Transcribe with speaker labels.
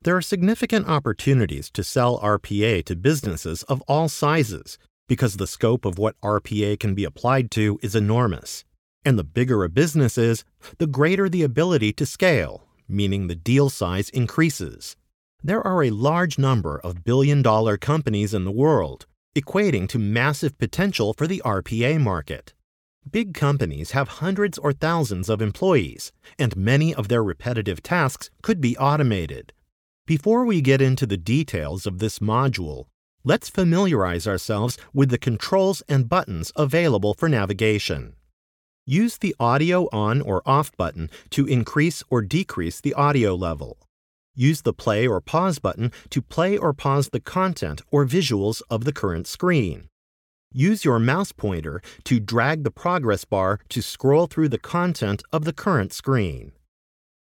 Speaker 1: There are significant opportunities to sell RPA to businesses of all sizes because the scope of what RPA can be applied to is enormous. And the bigger a business is, the greater the ability to scale, meaning the deal size increases. There are a large number of billion-dollar companies in the world, equating to massive potential for the RPA market. Big companies have hundreds or thousands of employees, and many of their repetitive tasks could be automated. Before we get into the details of this module, let's familiarize ourselves with the controls and buttons available for navigation. Use the audio on or off button to increase or decrease the audio level. Use the play or pause button to play or pause the content or visuals of the current screen. Use your mouse pointer to drag the progress bar to scroll through the content of the current screen.